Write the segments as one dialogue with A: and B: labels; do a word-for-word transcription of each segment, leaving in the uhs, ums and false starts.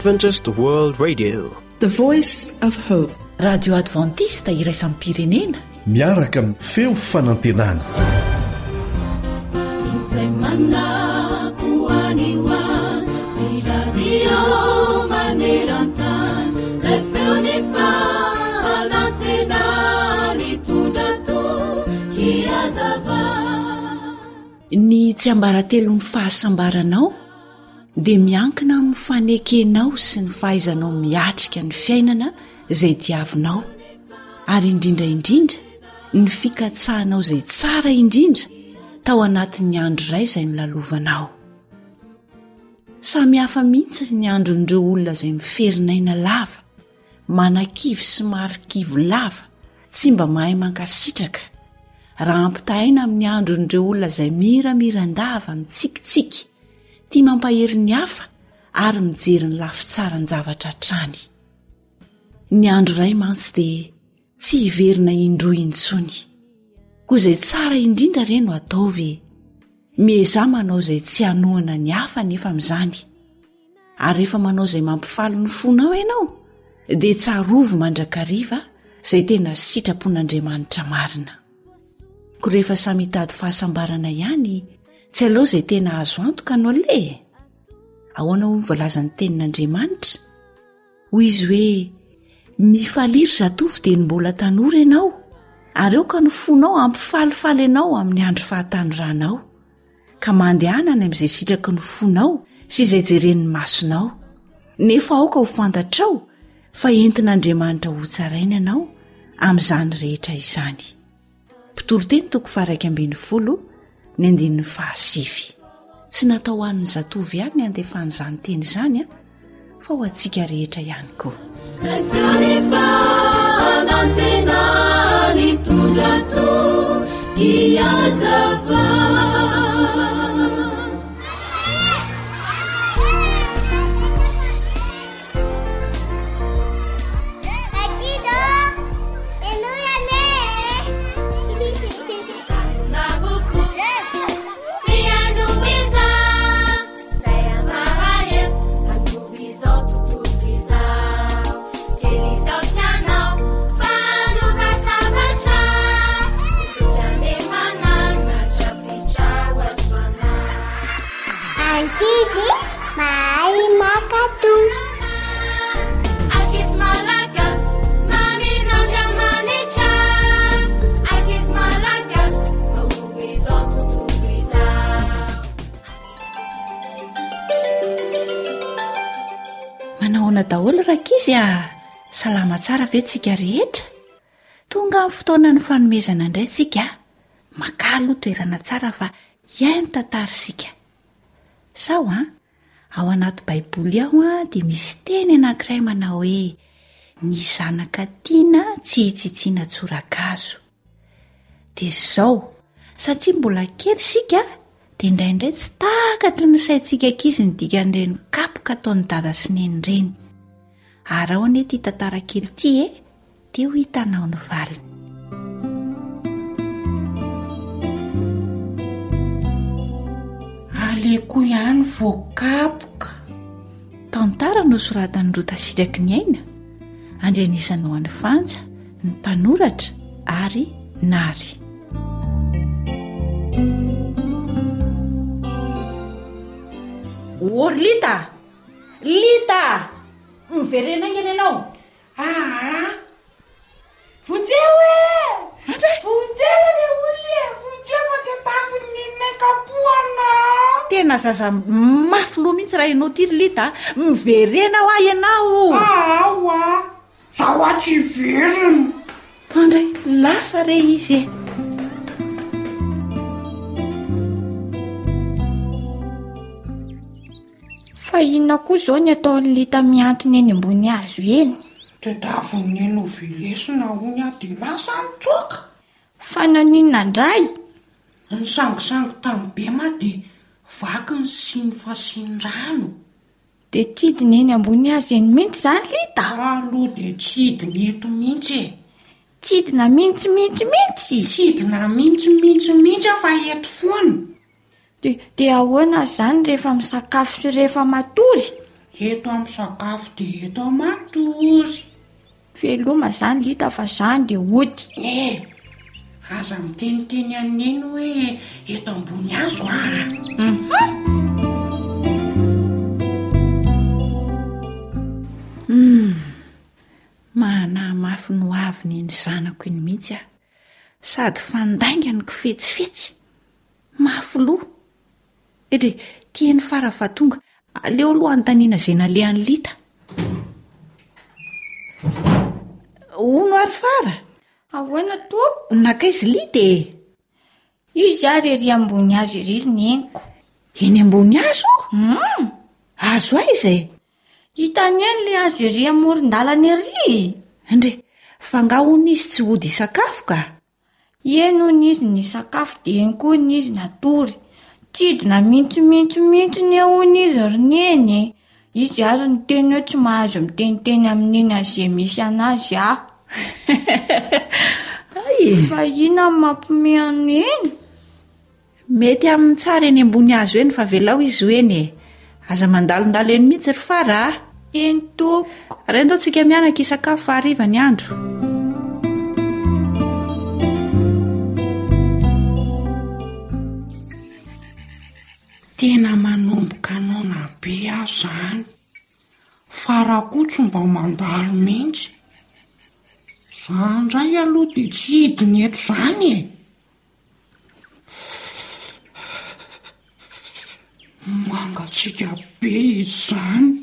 A: Adventist World Radio,
B: the voice of hope.
C: Radio Adventista iraisam pirenena
D: miaraka amin'ny feo fanantenana.
C: Ny tsy ambaratelo ny fahasambaranao dia miankina amin'ny fanekenao sy ny fahaizanao miatrika ny fiainana izay diavinao, ary indrindra indrindra ny fikatsahanao izay tsara indrindra tao anatin'ny andro iray izay nilalovanao. Samy hafa mihitsy ny andron'ireo olona izay miferinaina lava, manan-kivo sy marikivo lava, tsy mba mahay mankasitraka, raha ampitahaina amin'ny andron'ireo olona izay miramiran-dava mitsikitsiky, tia mampahery ny hafa ary mijery ny lafitsara ny zavatra hatrany. Ny andro iray mantsy dia tsy hiverina indroa intsony, koa izay tsara indrindra ireny no atao ve mieza manao izay tsy hanohana ny hafa nefa amin'izany, ary rehefa manao izay mampifaly ny fonao ianao dia tsarovo mandrakariva izay tena sitrapon'Andriamanitra marina. Ko rehefa samy hitady fahasambarana ihany, tsy aloha izay tena azo antoka no le. Ahoana ho voalazan'ny tenin'Andriamanitra? Hoy izy hoe, mifaliry zatovy dia ny mbola tanora ianao, ary eo ka ny fonao ampifalifaly ianao amin'ny andro fahatanoranao, ka mandehana any amin'izay sitraky ny fonao sy izay jeren'ny masonao. Nefa aoka ho fantatrao fa entin'Andriamanitra ho tsaraina ianao amin'izany rehetra izany. Mpitoro teny toko faha ambin'ny folo ny andininy fahasivy. Tsy natao an'ny zatovy ihany ny andefan'izany teny izany a, fa ho antsika rehetra ihany koa. Manahoana daholo rakizy a, salama tsara ve tsika rehetra? Tonga amin'ny fotoana ny fanomezana indray tsika, makalo toerana tsara fa iaino tantarisika. Sao a, ao anaty Baiboly ao a dia misy teny anankiray manao hoe, ny zanaka tiana tsy hitsitsiana tsorakazo. Dia izao, satria mbola kely sika dia indraindray tsy takatra ny saintsika ankizy ny dikan'ireny kapoka ataon'ny dada sy neny ireny. Ary ao anie ity tantara kely ity e, dia ho hitanao ny valiny.
E: Aleko ihany voakapoka.
C: Tantara no soratan'ny Rotasiraky ny aina, andreanisanao an'ny Fanja, ny mpanoratra ary Nary.
E: Ory Lita! Lita! Miverena ingany ianao? Ah! Vonjeo e! Vonjeo le olona! Vonjeo matetafiny nekapoana!
C: Tena zaza mafy loha mihitsy raha ianao ty Lita, miverena ho ahy ianao.
E: Aoa! Zaho a tsy verina.
C: Andray, lasa re izy e.
F: Fa inona koa izao ny ataon'ny Lita miantona eny ambony hazo eny?
E: Dia davony eny ho velesina hony a dia lasa nitsoaka.
F: Fa naninona indray?
E: Ny sangisangy tamin'ny bema dia vakiny sy ny fasin-drano.
F: Dia tidiny eny ambony hazo eny mihitsy izany Lita?
E: Aloha dia tsidiny eto mihitsy e.
F: Tsidina mihitsy mihitsy mihitsy?
E: Tsidina mihitsy mihitsy mihitsy fa eto foana.
F: Dia de ahoana izany rehefa misakafo sy rehefa matory?
E: eto amin'ny sakafo dia eto matory.
F: Veloma zany lita fa zany dia ody.
E: Eh, aza miteniteny aneny hoe eto ambony azo ah.
C: Hmm. Mahana mafy no avy ny zanako iny mihitsy ah. Sady fandaingany kofetsifetsy. Mafy loha. Ede, tiany fara fa tonga. Aleo aloha antaniana izay nalehan'ny lita. Ono ary fara?
F: Ahoana tompo?
C: Nakaizy lita e.
F: Izy ary ery ambony hazo ery ny eniko.
C: Eny ambony hazo?
F: Mm.
C: Hazo aiza e?
F: Hitany eny le hazo ery amoron-dalana ery.
C: Andre, fa nga hono izy tsy hody sakafo ka?
F: Eno n'izy ny sakafo dia eny koa n'izy natory. Tsidina mintsimintsimintsi ny ahoana izy roneny. Izy ary ny teny hoe tsy mahazo miteniteny amin'iny azay misy anazy ah. Fa ina mampomehano eny.
C: Mety amin'ny tsara eny ambony hazo eny fa velao izy eny e. Aza mandalondalo eny mihitsy ry fara ah.
F: Eny tompoko.
C: Rendo tsika mianaka isakafo fa hariva ny andro.
E: Tena manomboka nona be aho zany. Fara koa tsy mba mandalo mihitsy. Zandray aloha dia tsy hidiny eto zany e. Mangatsika be izy zany.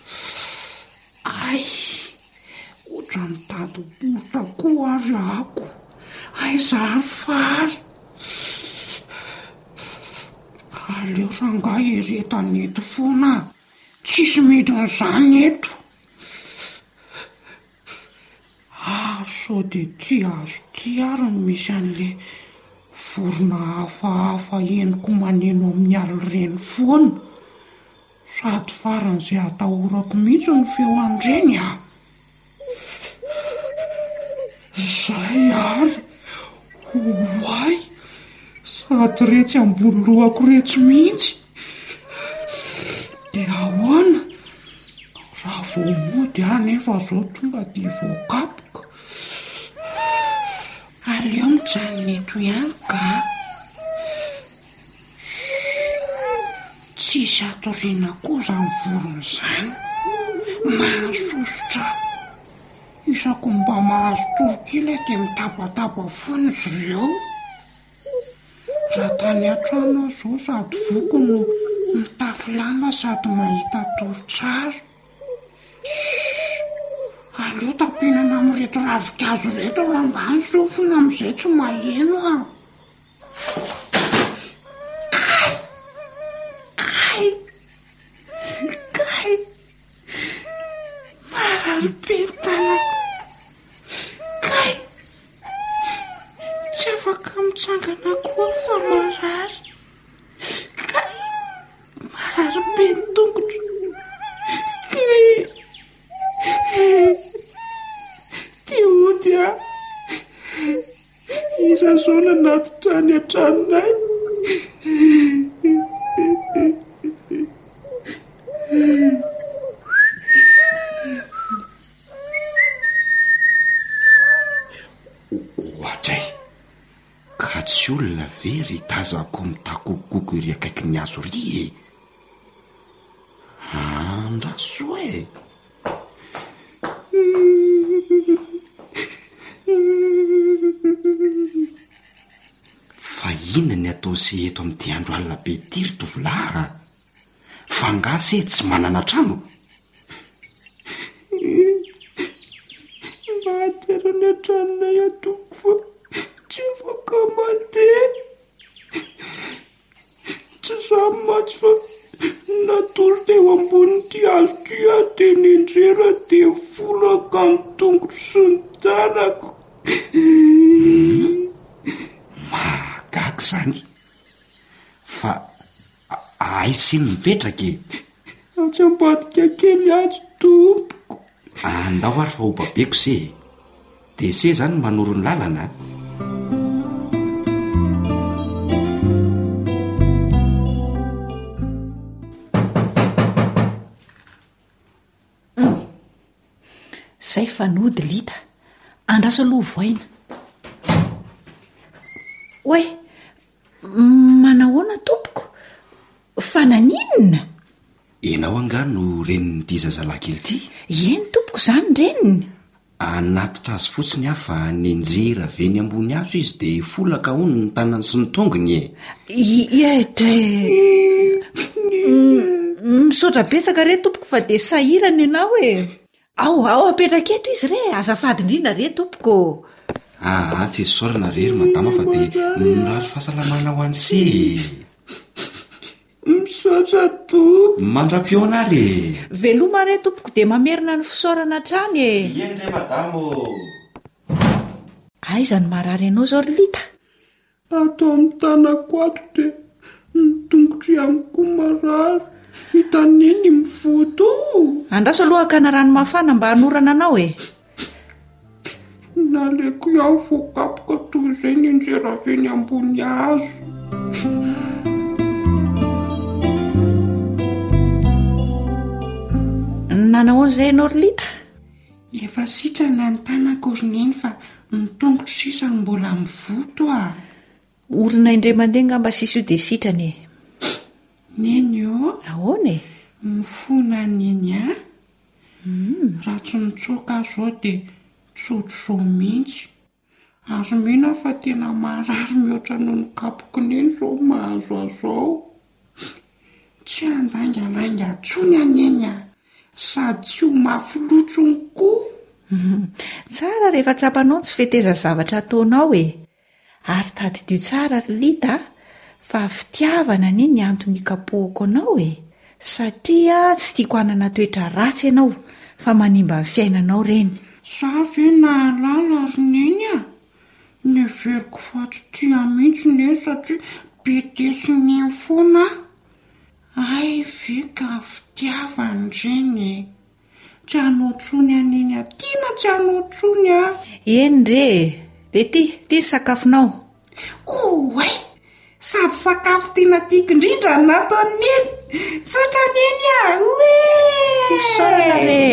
E: Ay, otra mitady poritra koa ary ako. Ay, zary fary. Aleo sanga eretany eto foana. Tsisy mety n'izany eto. Ah, so dia ty azo ty ary misy an'le vorona hafahafa eniko maneno amin'ny alina ireny foana. Sady faran'izay atahorako mihitsy ny feo andreny ah. Zay ary. Hoay. Sady retsy ambony lohako retsy mihitsy. Dia ahoana? Raha vao mody ah nefa zao tonga dia voakapoka. Aleo mijanona eto ihany ka. Tsisy atoriana koa izany vorona izany. Mahasosotra. Isako mba mahazo torokila dia mitapatapa foana izy ireo. Raha tany an-trano zao sady voko no mitafy lamba sady mahita toro tsara. Aleo tapinana amin'ireto ravikazo reto raha mba ny sofina amin'izay tsy maheno ah. Kay! Kay! Marary be ny tanako. Kay! Tsy afaka mitsangana koa fa marary. Kay! Marary be ny tongotra. Kay! Ty ody ah. Iza zao nanaty trany an-tranonay. Ohatray, ka tsy olona very tazako mitakokoko iry akaiky ny azo ry e. Andraso e. Fa inona ny atao se eto amin'ity andro alina be ity ry tovolahy? Fa nga se tsy manana trano? Mba aterana tranonay atoko fa tsy afaka mandeha. Tsy samy matsy fa natory teo ambon'ity hazo ty aho dia nenjera dia folaka ny tongotro sy ny tanako. Mahagaga zany. Fa aizy ny mipetraka e? Atsy ambadika kely azo tompoko. Andao ary fa ho babeko se. Dia se zany manoro ny lalana.
C: zay fanody lita andraso aloha voaina hoe manahoana tompoko fa naninina
E: enao angano reniny zazalahy kely ity
C: eny tompoko zany reniny
E: anatitra azy fotsiny afa nenjera veny ambony azo izy de folaka hony ny tanany sy ny tongony
C: e ede misaotra betsaka re tompoko fa de sahirana ianao e ao ao apetraketo izy re azafady indrindra re tompoko
E: ah tsy esorana rery madama fa de mirary fahasalamana ho any se misaotra tompo mandra-piona re
C: veloma re tompoko de mamerina ny fisaorana trany e
E: eny re madamo
C: aizany marary ianao zao Lita
A: ato amin'ny tanako ato de mitongotry ihany koa marary hitaneny mivoto
C: andraso aloha ka na rano mafana mba hanorana anao e
A: naleko iaho voakapoka toy izay nenjeraveny ambony azo
C: nanao an'izay ianao Lita
A: efa sitrana ny tanako roneny fa mitongotro sisany mbola mivoto a
C: orina indray mandeha ngamba sisy io de sitrany
A: neny eo
C: ahoana e
A: mifona neny a raha tsy mitsoka zao de tsotro zao mihitsy azo mena fa tena marary mihoatra noho ny kapoko neny zao mahazo azao tsy andangalainga tsony aneny a sady tsy ho mafilotsyny koa
C: tsara rehefa tsapanao tsy feteza zavatra ataonao e ary tadidio tsara Lita fa fitiavana ny ny antony kapohako anao e satria tsy tiako hanana toetra ratsy ianao fa manimba ny fiainanao reny
A: za ve nahalala roneny a neveriko fa tsy tia mihitsy neny satria betesiny foana ay ve ka fitiavany reny tsy hanotsony aneny a tiana tsy hanotsony a
C: eny re de ty ty sakafonao
A: oe sady sakafo tena tiako indrindra nataoneny sotra neny a oe
C: sisona re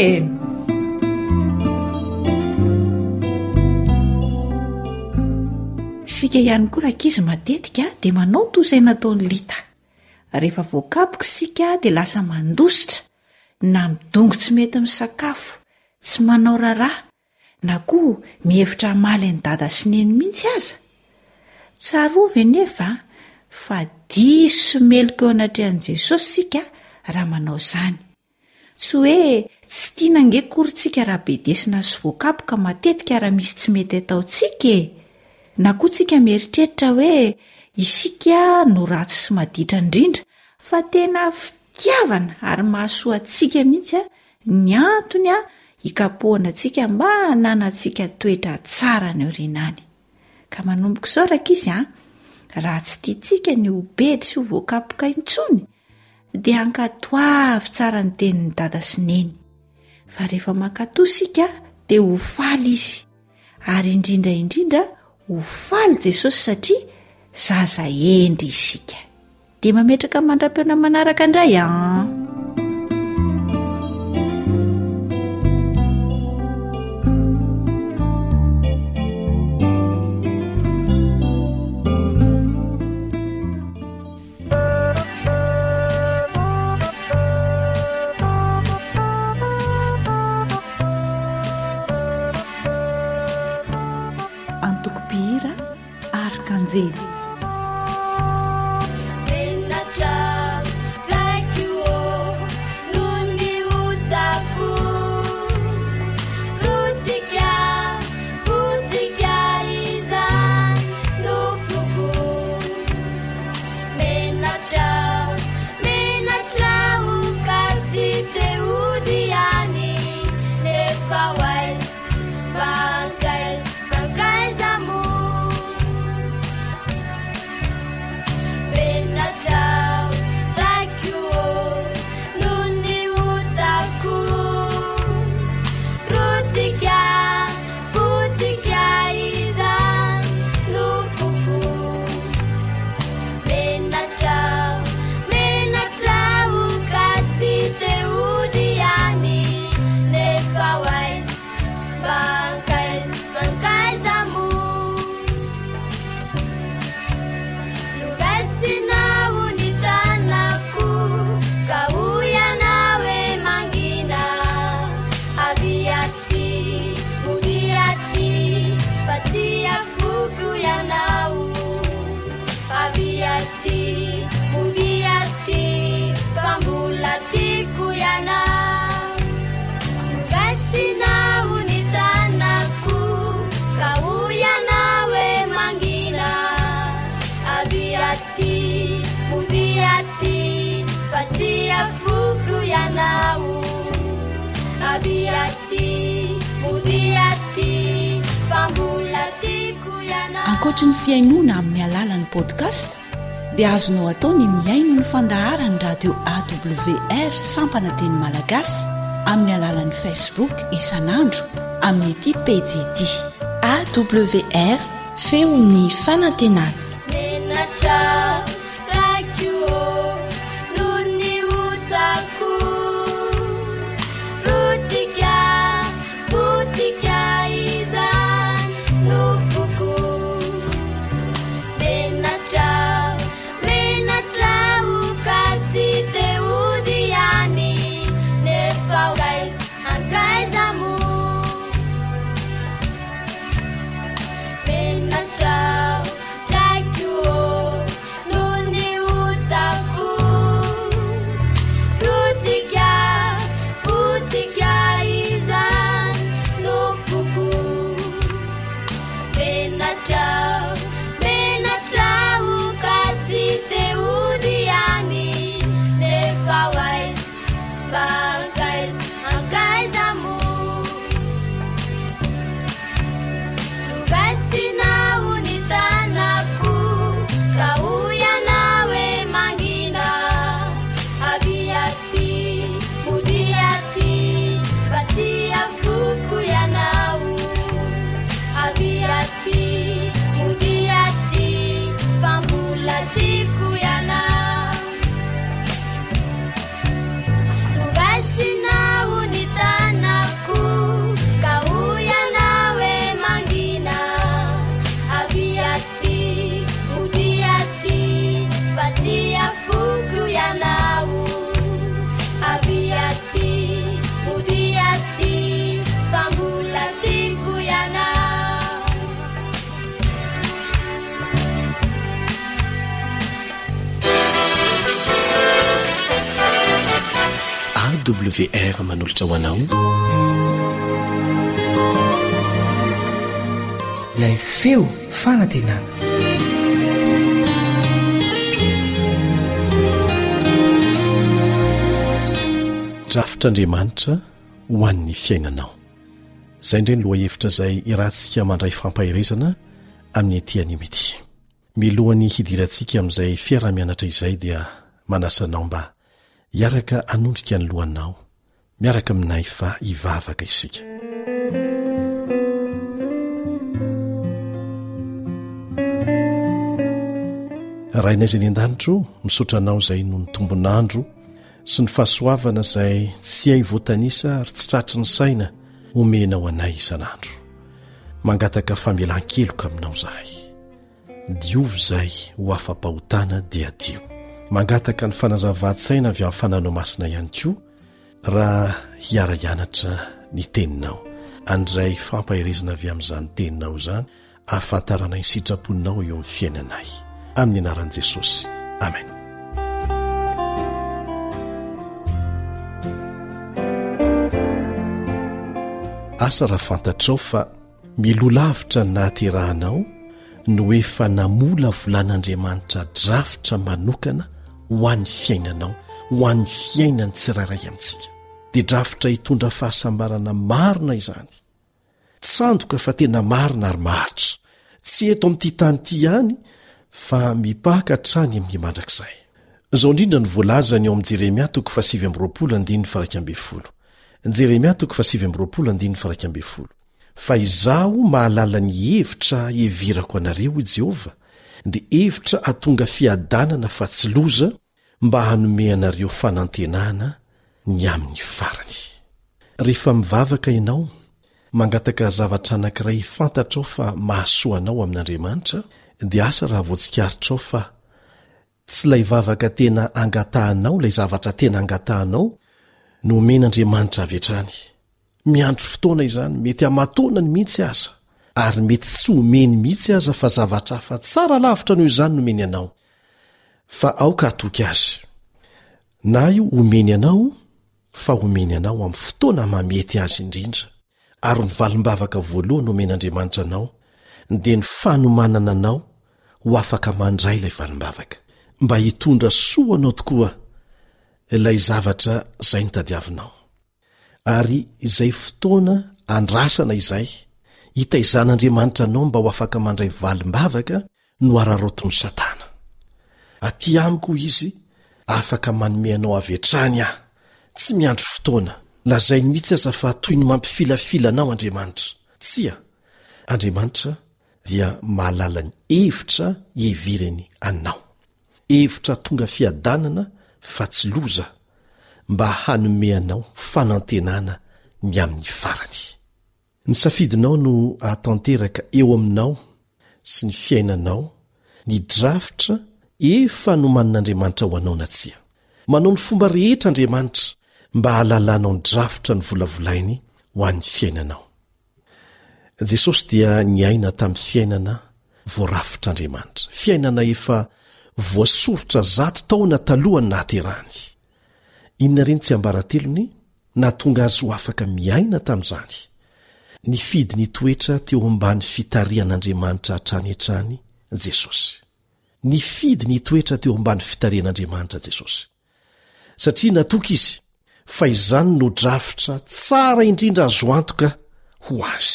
C: sika ihany koa rakizy matetika de manao tosay nataony Lita rehefa voakapoka sika de lasa mandositra na midongo tsy mety amin'ny sakafo tsy manao raraha na koa mihevitra maly ny dada sy neny mihitsy aza tsarovy nefa fa diso meloko eo anatrehan'i Jesosy sika raha manao zany tsy hoe tsy tiana ngekorytsika raha be desina sy voakapoka matetika raha misy tsy mety ataotsika na koa tsika mieritreritra hoe isika no ratsy sy maditra indrindra fa tena fitiavana ary mahasoa antsika mihitsy a ny antony a hikapohana antsika mba hananantsika toetra tsara ny orinany ka manomboko izao rakizy a raha tsy tiantsika ny obedy sy ho voakapoka intsony dia hankatoavy tsara ny tenin'ny dada sy neny fa rehefa mankatoa sika dia ho faly izy ary indrindra indrindra ho faly Jesosy satria zaza endry isika dia mametraka mandra-peona manaraka indray a antoko-pihira arkanjely ankoatra ny fiainoana amin'ny alalan'ny podcast dia azonao atao ny miaino ny fandaharany radio awr sampana teny malagasy amin'ny alalan'ny facebook isanandro amin'ny ity pejity awr feon'ny fanantenana.
D: A W R manolotra ho anao
B: ilay feo fanantenana.
D: Drafitr'Andriamanitra ho an'ny fiainanao. Izay indray ny lohahevitra izay irantsika mandray fampahirizana amin'ny ety animity. Milohan'ny hidirantsika amin'izay fiarah-mianatra izay dia manasanao mba hiaraka anondrika ny lohanao miaraka aminay fa hivavaka isika. Rainay izay ny an-danitro misotranao izay no ny tombonandro sy ny fahasoavana izay tsy hay voatanisa ary tsy tratry ny saina omenao anay isanandro. Mangataka famelan-keloka aminao zahay. Diovy izay ho afa-pahotana dia dio. Mangataka ny fanazava-tsaina avy amin'ny fananao masina ihany koa raha hiara-hianatra ny teninao. Andray fampahirizana avy amin'izany teninao izany ahafantarana ny sitraponinao eo amin'ny fiainanay. Amin'ny anaran'i Jesosy. Amen. Asa raha fantatrao fa milolavitra ny nahaterahanao no efa namola volan'Andriamanitra drafitra manokana ho an'ny fiainanao, ho an'ny fiainany tsirairay amintsika. Dia drafitra hitondra fahasambarana marina izany. Tsandoka fa tena marina ary maharitra. Tsy eto amin'ity tany ity ihany fa mipaka hatrany amin'ny mandrakizay. Izao indrindra ny voalaza ny ao amin'ny Jeremia toko fahasivy amby roapolo andiny faraika amby folo. Jeremia toko fahasivy amby roapolo andiny faraika amby folo. Fa izaho mahalala ny hevitra hevirako anareo i Jehova, dia hevitra atonga fiadanana fa tsy loza mba hanome anareo fanantenana ny amin'ny farany. Rehefa mivavaka ianao, mangataka zavatra anankiray fantatrao fa mahasoanao amin'Andriamanitra, dia asa raha voatsikaritrao fa tsy ilay vavaka tena angatahanao, ilay zavatra tena angatahanao no omen'Andriamanitra avy hatrany. Miandry fotoana izany, mety amatonany mihitsy aza, ary mety tsy omeny mihitsy aza fa zavatra hafa tsara lavitra noho izany nomeny anao. Fa aoka atoky azy. Na io omeny anao, fa omeny anao amin'ny fotoana mamety azy indrindra. Ary ny valim-bavaka voalohany omen'Andriamanitra anao, dia ny fanomanana anao ho afaka mandray ilay valim-bavaka, mba hitondra soa anao tokoa ilay zavatra izay notadiavinao. ary izay fotoana andrasana izay hitaizan'andriamanitra anao mba ho afaka mandray valim-bavaka no ararotony satana. Aty amiko izy afaka manome anao avy hatrany aho, tsy miandry fotoana. Lazainy mihitsy aza fa toy ny mampifilafila anao Andriamanitra. Tsia, Andriamanitra dia mahalala ny hevitra heveriny anao, hevitra tonga fiadanana fa tsy loza, mba hanome anao fanantenana ny amin'ny farany. Ny safidinao no ahatanteraka eo aminao sy ny fiainanao ny drafitra efa nomanin'Andriamanitra ho anao na tsia. Manao ny fomba rehetra Andriamanitra mba halalanao ny drafitra ny volavolainy ho an'ny fiainanao. Jesosy dia niaina tamin'ny fiainana voarafitr'Andriamanitra, fiainana efa voasorotra zato taona talohany nahaterahany. Inona reny tsy ambaratelony nahatonga azy ho afaka miaina tamin'izany? Nifidy ny toetra teo ambany fitarian'Andriamanitra hatrany hatrany Jesosy. Nifidy ny toetra teo ambany fitarian'Andriamanitra Jesosy. Satria natoka izy fa izany no drafitra tsara indrindra azo antoka ho azy.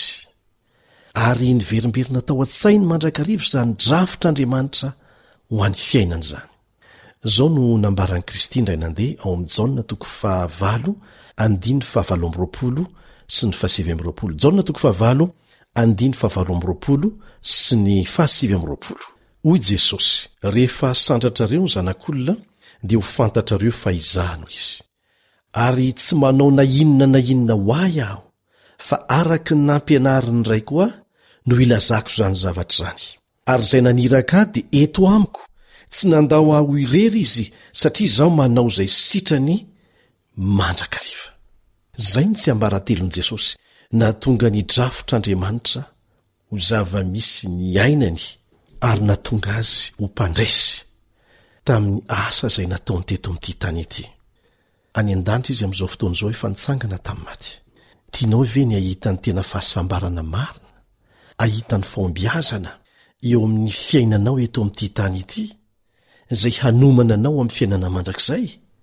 D: Ary niverimberina tao an-tsainy mandrakarivo izany drafitr'Andriamanitra ho an'ny fiainana izany. Zao no nambaran'i Kristy indray nandeha ao amin'ny Jaona toko fahavalo andiny fahavalo amby roapolo sy ny fahasivy amby roapolo. Jaona toko fahavalo andiny fahavalo amby roapolo sy ny fahasivy amby roapolo. Hoy Jesosy, rehefa sandratrareo ny zanak'olona dia ho fantatrareo fa izano izy. Ary tsy manao na inona na inona ho ahy aho, fa araky ny nampianariny iray koa no ilazako izany zavatra izany. Ary izay naniraka dia eto amiko, tsy nandao aho irery izy satria izaho manao izay sitrany mandrakariva. Zay ny tsy ambaratelon'i Jesosy nahatonga ny drafitr'Andriamanitra ho zava-misy ny ainany ary nahatonga azy ho mpandresy tamin'ny asa izay nataony teto amin'ity tany ity. Any an-danitra izy amin'izao fotoana izao efa nitsangana tamin'ny maty. Tianao ve ny ahitany tena fahasambarana marina, ahitany fombiazana eo amin'ny fiainanao eto amin'ity tany ity, izay hanomana anao amin'ny fiainana mandrakizay?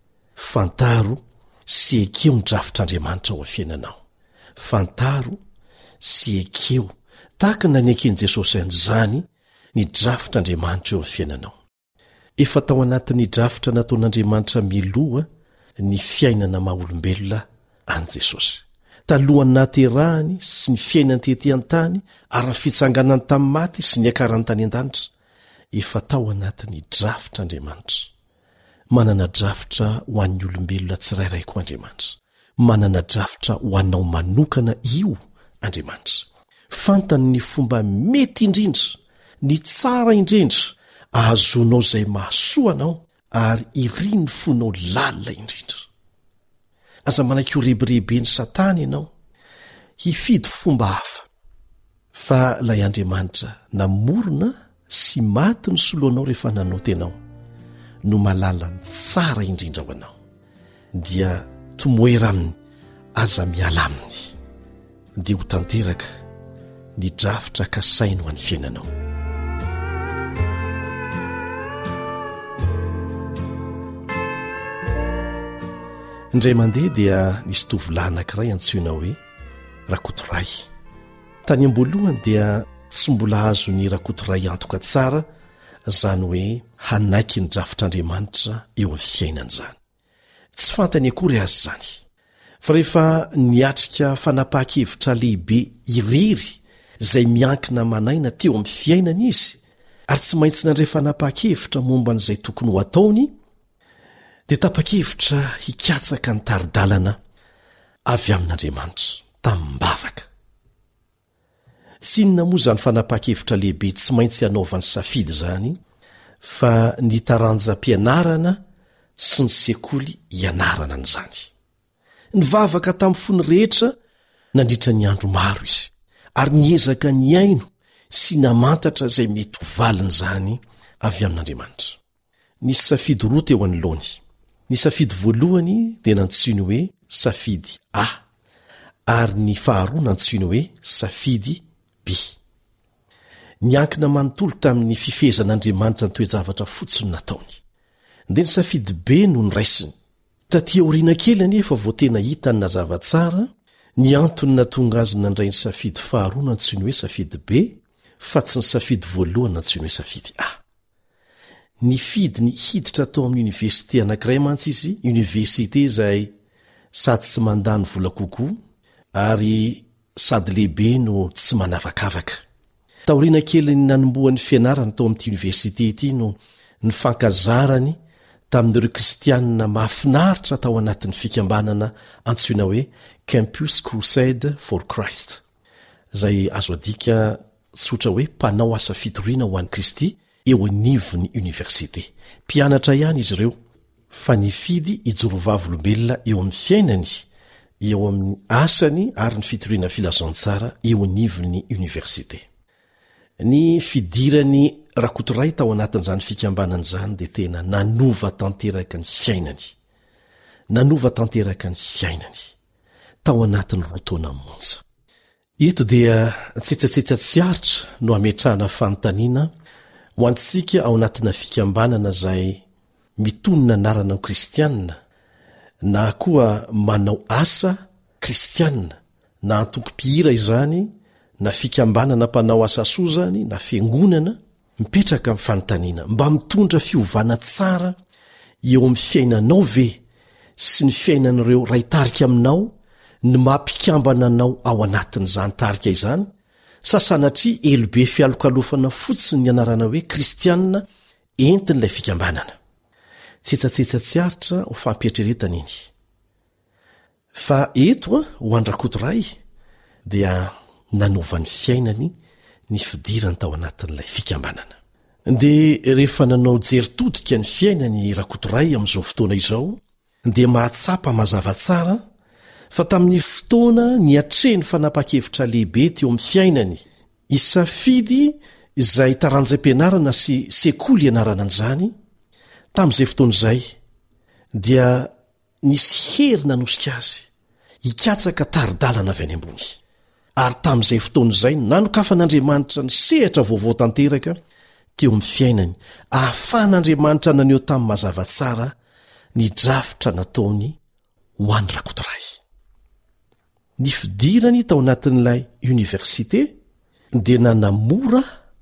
D: Fantaro sy ekeo ny drafitr'Andriamanitra ao amin'ny fiainanao. Fantaro sy ekeo tahaka nanekeny Jesosy an'izany ny drafitr'Andriamanitra eo amin'ny fiainanao. Efa tao anatin'ny drafitra nataon'Andriamanitra miloha ny fiainana maha-olombelona an' Jesosy. Talohany nahaterahany sy ny fiainany tetỳ an-tany ary fitsanganany tamin'ny maty sy ny akarany tany an-danitra, efa tao anatin'ny drafitr'Andriamanitra. Manana drafitra ho an'ny olombelona tsirairay koa Andriamanitra. Manana drafitra ho anao manokana io Andriamanitra. Fantany ny fomba mety indrindra, ny tsara indrindra ahazonao izay mahasoanao ary iry ny fonao lalina indrindra. Aza manaiky ho rehiberebeny Satana ianao hifidy fomba hafa, fa ilay Andriamanitra namorona sy maty ny soloanao rehefa nanoty ianao no malala ny tsara indrindra ho anao, dia tomoera aminy aza miala aminy, dia ho tanteraka ny drafitra kasainy ho an'ny fiainanao. Indray mandeha dia nisy tovolahy anankiray antsoina hoe Rakotoray. Tany am-boalohany dia tsy mbola azo ny Rakotoray antoka tsara, izany hoe hanaiky ny drafitr'Andriamanitra eo amin'ny fiainana izany. Tsy fantany akory azy izany. Fa rehefa niatrika fanapahan-kevitra lehibe irery izay miankina manaina teo amin'ny fiainana izy, ary tsy maintsy nandray fanapahan-kevitra momba n'izay tokony ho ataony, dia tapa-kevitra hikatsaka ny taridalana avy amin'Andriamanitra tamin'ny-bavaka. Tsy inona moa izany fanapahan-kevitra lehibe tsy maintsy hanaovany safidy izany, fa ny taranjam-pianarana sy ny sekoly ianarana an'izany. Nivavaka tamin'ny fony rehetra nandritra ny andro maro izy, ary niezaka ny aino sy namantatra izay mety ho valiny izany avy amin'Andriamanitra. Nisy safidy roa teo anoloany. Ny safidy voalohany dia nantsoiny hoe safidy A, ary ny faharoa nantsoiny hoe safidy B. Niankina manontolo tamin'ny fifezan'Andriamanitra ny toe-javatra fotsiny nataony. Dia ny safidy B no niraisiny, tatia oriana kely anefa vo tena hitany nazava tsara ny antony natonga azy nandray ny safidy faharoa nantsony hoe safidy b fa tsy ny safidy voalohany nantsony hoe safidy a. Ny fidy ny hiditra tao amin'ny université anankiray mantsy izy, université izay sady tsy mandany vola kokoa ary sady lehibe no tsy manavakavaka. Taoriana kely ny nanomboan'ny fianarana tao amin'ity université ity no ny fankazarany tamin'ireo kristianina mahafinaritra tao anatin'ny fikambanana antsoina hoe Campus Crusade for Christ, izay azo adika tsotra hoe mpanao asa fitoriana ho an'i Kristy eo anivon'ny université. Mpianatra ihany izy ireo, fa ny fidy ijorovavyolombelona eo amin'ny fiainany, eo amin'ny asany ary ny fitoriana filazantsara eo anivon'ny université. Ny fidirany rakotoray tao anatin'izany fikambanana izany dia tena nanova tanteraka ny fiainany. Nanova tanteraka ny fiainany tao anatin'ny roa taona monja. Eto dia tsetsatsetsa tsy aritra no ametrahana fanontaniana ho antsika ao anatina fikambanana izay mitonona anarana kristianina na koa manao asa kristianina, na antoko-pihira izany na fikambanana mpanao asa soa zany na fiangonana, mipetraka amin'ny fanontaniana mba mitondra fiovana tsara eo amin'ny fiainanao ve sy ny fiainan'ireo ray tarika aminao ny mampikambana anao ao anatin'izany tarika izany, sasanatria elobe fialokalofana fotsiny ny anarana hoe kristianina entin'ilay fikambanana. Tsetsatsetsat tsy aritra ho fampietreretana iny. Fa eto a ho andrakotoray dia nanovan'ny fiainany ny fidirany tao anatin'ilay fikambanana. Dia rehefa nanao jeritodika ny fiainany rakotoray amin'izao fotoana izao dia mahatsapa mazava tsara fa tamin'ny fotoana ny atreny fanapa-kevitra lehibe teo amin'ny fiainany isafidy izay taranjam-pianarana sy sekoly ianarana an'izany. Tamin'izay fotoana izay dia nisy hery nanosika azy hikatsaka taridalana avy any ambony. Ary tamin'izay fotoana izay nanokafan'Andriamanitra ny sehatra vaovao tanteraka teo amin'ny fiainany, ahafahan'Andriamanitra naneho tamin'ny mazava tsara ny drafitra nataony ho an'ny rakotoray. Ny fidirany tao anatin'ilay université dia nanamora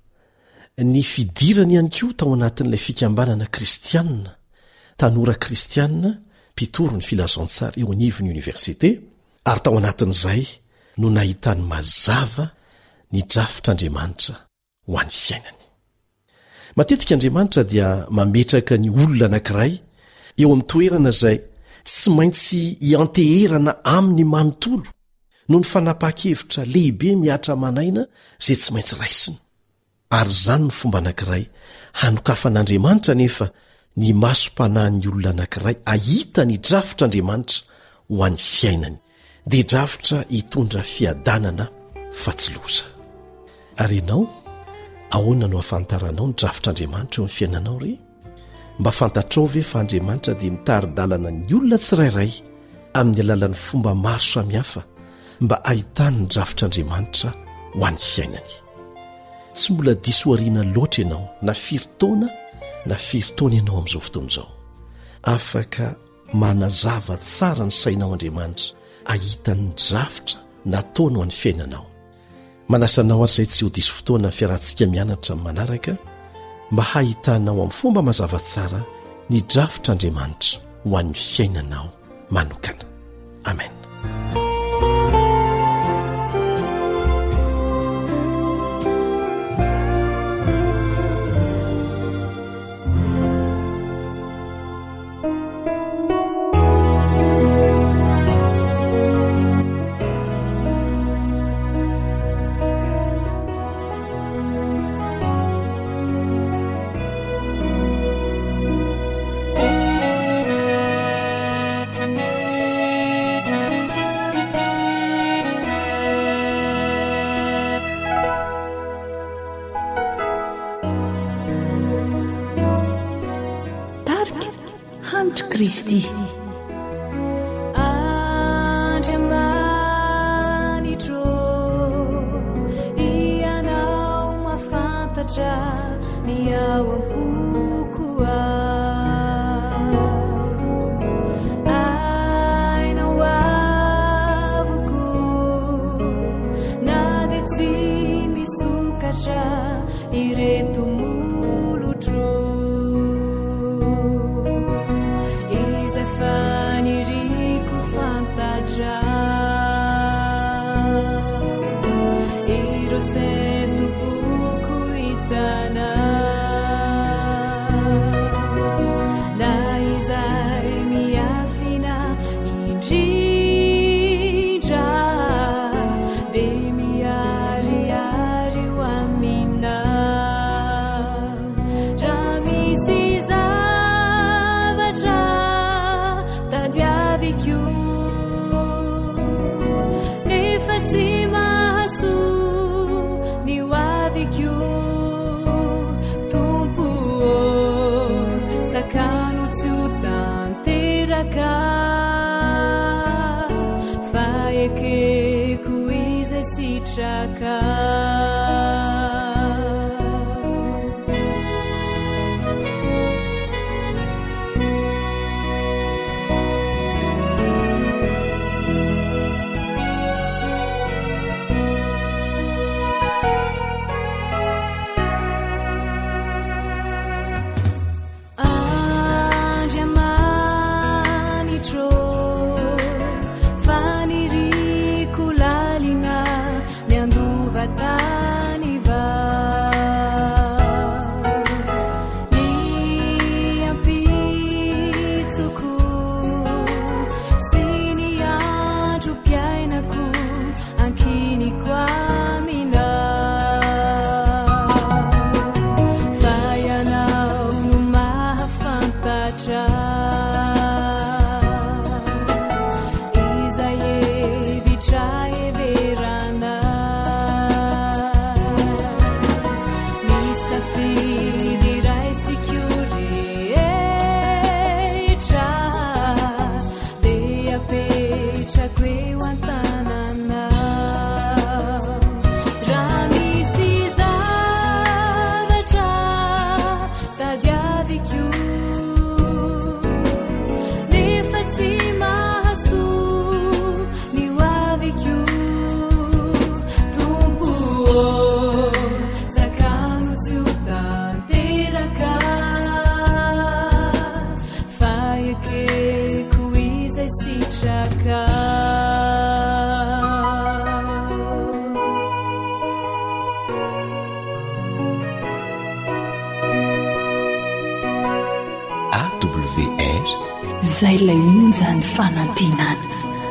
D: ny fidirany ihany koa tao anatin'ilay fikambanana kristianina, tanora kristianina mpitoro ny filazantsara eo anivon'ny université, ary tao anatin'izay no nahitany mazava ny drafitr'Andriamanitra ho an'ny fiainany. Matetika Andriamanitra dia mametraka ny olona anankiray eo amin'ny toerana izay tsy maintsy hianteherana aminy manontolo no ny fanapa-kevitra lehibe miatra manaina izay tsy maintsy raisiny. Ary zany ny fomba anankiray hanokafan'Andriamanitra nefa ny masom-panahin'ny olona anankiray ahita ny drafitr'Andriamanitra ho an'ny fiainany, dia drafitra hitondra fiadanana fa tsy loza. Ary ianao, ahoana no afantaranao ny drafitr'Andriamanitra eo amin'ny fiainanao re? Mba fantatrao ve fa Andriamanitra dia mitari-dalana ny olona tsirairay amin'ny alalan'ny fomba maro samihafa mba ahitany ny drafitr'Andriamanitra ho an'ny fiainany. Tsy mbola diso ariana loatra ianao na firy-taona na firy-taona ianao amin'izao fotoana izao. Afaka manazava tsara ny sainao Andriamanitra ahitany ny drafitra nataony ho an'ny fiainanao. Manasanao ary izay tsy ho diso fotoana ny fiarahantsika mianatra amin'ny manaraka mba hahitanao amin'ny fomba mazava tsara ny drafitr'Andriamanitra ho an'ny fiainanao manokana. Amen.
C: Kristy
G: Andriamanitro ianao mafantatra ny ao am-poko ao sitraka
C: zay ilay onjany fanantenana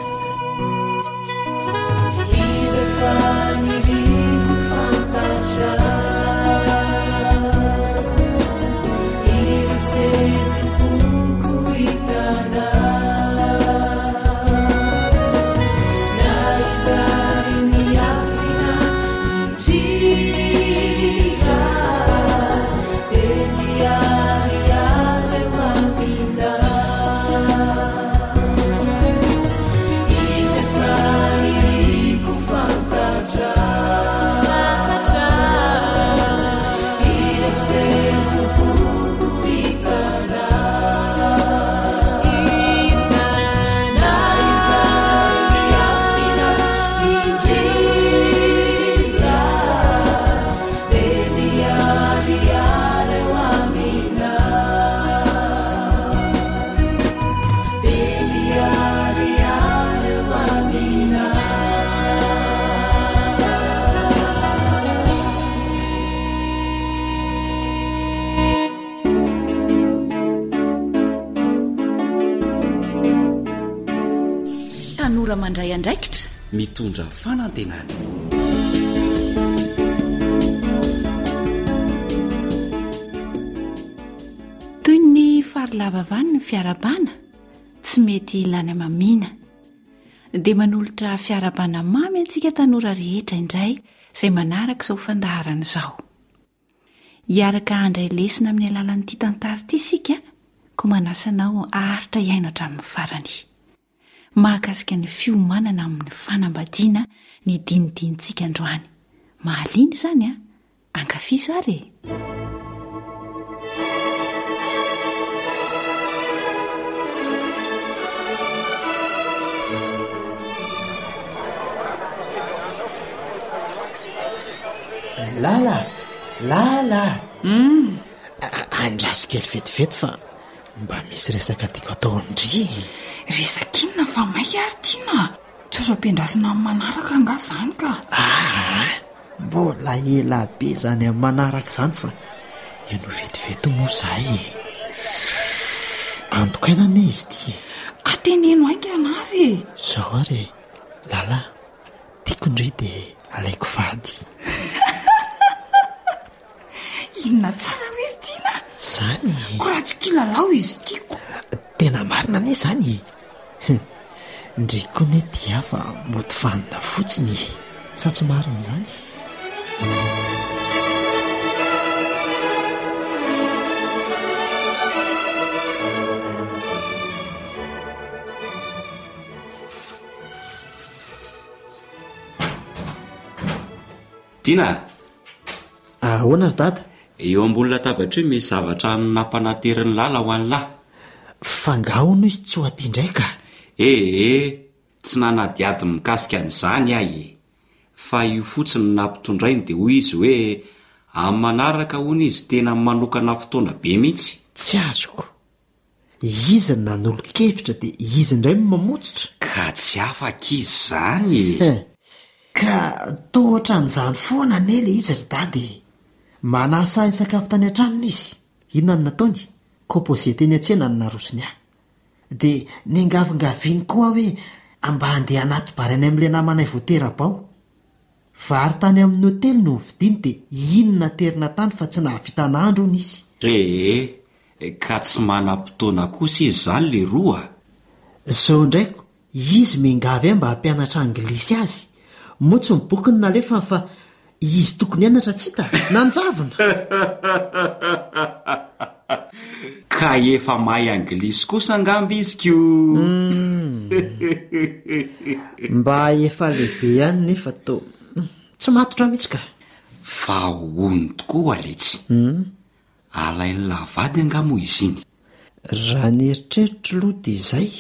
C: tanora mandray andraikitra
E: mitondra fanantenana
C: toy ny farilavavany ny fiarabana tsy mety ilany mamina dia manolotra fiarabana mamy antsika tanora rehetra indray izay manaraka izao fandaharana izao hiaraka handray lesona amin'ny alalan'ity tantara ity isika ko manasanao aharitra iaino hatramin'ny farany mahakasika ny fiomanana amin'ny fanambadiana ny dinidinitsika androany mahaliana izany a ankafizo ary
H: lala lala
C: mm.
H: andraso kely vetivety fa mba misy resaka tiako atao andry
A: resakinona fa may ary tiana tsy oso ampiandrasina amin'ny manaraka anga zany ka
H: ah mbola ela be zany amin'ny manaraka izany fa eno vetivety moa zahay antokainana izy ty
A: ka teneno ainga anary
H: zao ary lala tiako indray dia alaiko vady
A: inona tsara hoery tiana
H: zany
A: ko raha tsy kilalao izy tiako
H: tena marina ane zany ndriko ne dia fa mody vanina fotsiny sa tsy marina izany
E: tiana
H: ahoana ry dada?
E: eo ambony latabatra io misy zavatra nampanateriny lala ho any lahy.
H: Fangahono izy tsy ho aty ndraika.
E: Ee tsy nanadiady mikasika an'izany ahy, fa io fotsiny nampitondrainy dia hoy izy hoe amin'ny manaraka hono izy tena manokana fotoana be mihitsy.
H: Tsy azoko. Izy nanolo-kevitra dia izy indray mamotsitra.
E: Ka tsy afaka izy izany.
H: Ka tohatra an'izany foana nely izy ry dady. Manasa sakafo tany an-tranony izy. Inona no nataony? Kôpôze teny an-tsena no narosony ahy. Dia ningavingaviany koa hoe amba handeha anaty barany amin'ilay namanay voaterabao. Vary tany amin'ny hôtely no vidiany dia inona terina tany fa tsy nahavita n'andro hony izy.
E: Ee, ka tsy manam-potoana kosa izy izany le roa.
H: Zao ndraiko, izy mingavy ahy mba hampianatra anglisy azy. Motsy ny boky ny nalefa fa izy tokony hianatra tsy hita, nanjavona.
E: Ka efa mahay anglisy kosa angamby izy kio.
H: Mba efa lehibe ihany nefa to tsy matotra mihitsy ka.
E: Fa hono tokoa aletsy. Alainy lavady angamo izy iny.
H: Raha ny eritreritro loha dia izay.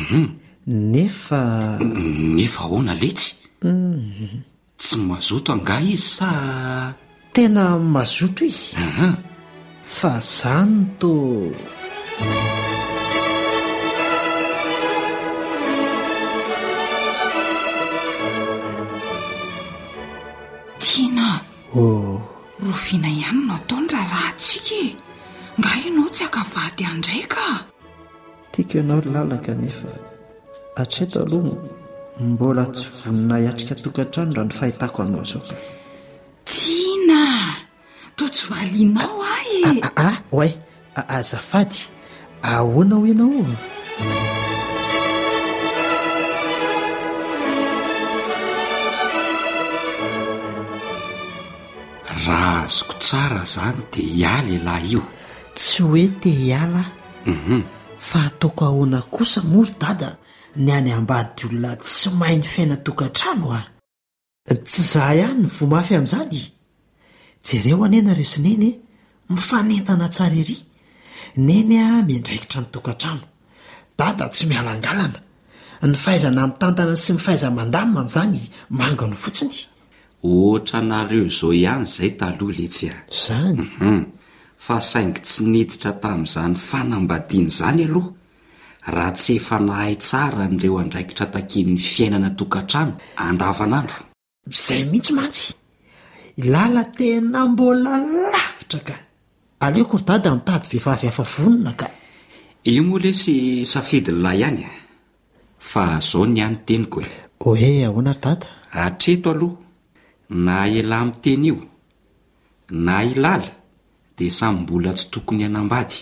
H: Nefa
E: nefa ahoana letsy? Tsy mazoto anga izy sa?
H: Tena mazoto izy. Fa zany to.
A: Tiana.
H: Oh.
A: Rofina ihany no ataony raha tsika. Nga ianao tsy akavady andraika.
H: Tiako ianao lalaka nefa hatreto aloha mbola tsy vonina hiatrika tokantrano raha ny fahitako anao zao.
A: Tiana, to tsy valinao ahy.
H: Ah, ah, oay, azafady. Ahoana ho ianao?
E: Raha azoko tsara zany dia hiala lahy io.
H: Tsy hoe te hiala. Fa ataoko ahoana kosa mory dada ny any ambady olona tsy mahay ny fiaina tokantrano ah. Tsy za ihany ny vomafy amin'izany. Jereo anena ireo sy neny mifanentana tsara ery. Neny a miandraikitra ny tokantrano. Dada tsy mialangalana. Ny fahaizana mitantana sy ny fahaiza-mandamina amin'izany manga no fotsiny.
E: Ohatra nareo zao ihany izay taloha letsy a.
H: Zany.
E: Fa saingy tsy niditra tamin'izany fanambadiana izany aloha. Raha tsy efa nahay tsara n'ireo andraikitra takin'ny fiainana tokantrano andavanandro.
H: Izay mihitsy mantsy. Lala tena mbola lavitra ka. Aleoko ry dada mitady vehivavy hafa vonona ka.
E: Io moa lesy safidy lahy ihany. Fa zao ny any teniko e.
H: Hoe ahoana ry dada?
E: Hatreto aloha, na ela amin'ny teny io, na ilala, dia samy mbola tsy tokony hanambady.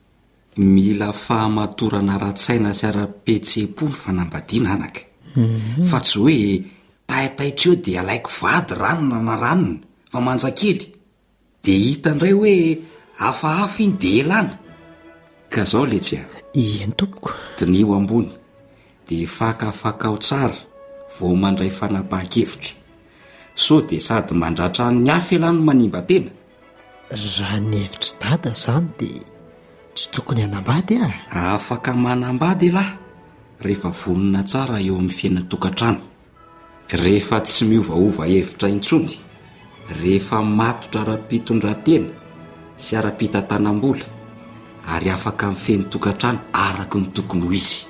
E: Mila fahamatorana ara-tsaina sy ara-petsepo ny fanambadiana anaka. Fa tsy hoe taitaitra eo dia alaiko vady ranona na ranona fa manjakely. Dia hita indray hoe hafahafa iny dia elana. Ka zao letsy a.
H: Ien tompoko.
E: Dinio ambony dia fakafakao tsara vao mandray fanapahan-kevitra. So dia sady mandratra ny hafa elano manimba tena.
H: Raha ny hevitra dada zany dia tsy tokony hanambady ah.
E: Afaka manambady lahy rehefa vonona tsara eo amin'ny fiainana-tokantrano. Rehefa tsy miovaova hevitra intsony, rehefa matotra ara-pitondran-tena sy ara-pitantanam-bola, ary afaka mifeny tokantrano araka ny tokony ho izy.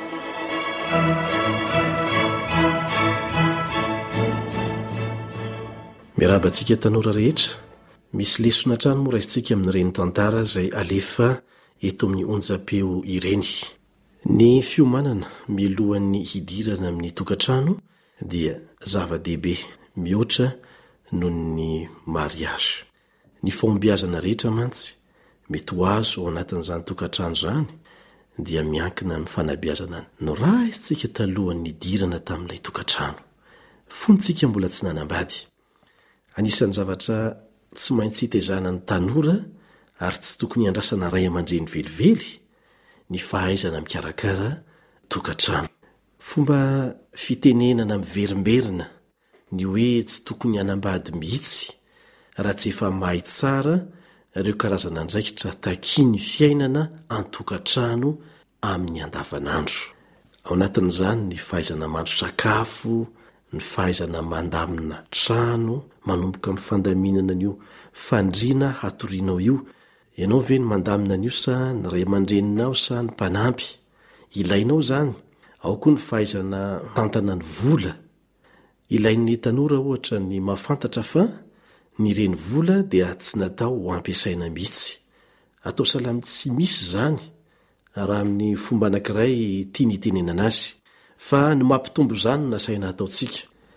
D: Miarabantsika tanora rehetra, misy lesona trano moraisitsika amin'ireny tantara izay alefa eto amin'ny onjam-peo ireny. Ny fiomanana milohan'ny hidirana amin'ny tokantrano dia zava-dehibe mihoatra noho ny mariazy. Ny fombiazana rehetra mantsy mety ho azo ao anatin'izany tokantrano zany dia miankina ny fanabeazana no raisitsika talohan'ny hidirana tamin'ilay tokantrano. Fontsika mbola tsy nanambady. Anisan'ny zavatra tsy maintsy hitezana ny tanora ary tsy tokony handrasana ray aman-dreny velively ny fahaizana mikarakara tokantrano. Fomba fitenenana miverimberina ny hoe tsy tokony hanambady mihitsy raha tsy efa mahay tsara ireo karazana andraikitra taki ny fiainana antokatrano amin'ny andavanandro. Ao anatin'izany ny fahaizana mandro sakafo, ny fahaizana mandamina trano, manomboka amin'ny fandaminana an'io fandriana hatorianao io. Ianao ve ny mandamina an'io sa ny ray aman-dreninao sa ny mpanampy? Ilainao zany. Ao koa ny fahaizana tantana ny vola. Ilain'ny tanora ohatra ny mahafantatra fa ny reny vola dia tsy natao ho ampiasaina mihitsy. Atao salamy tsy misy zany raha amin'ny fomba anankiray tiany itenenana azy, fa ny mampitombo zany nasaina ataotsika.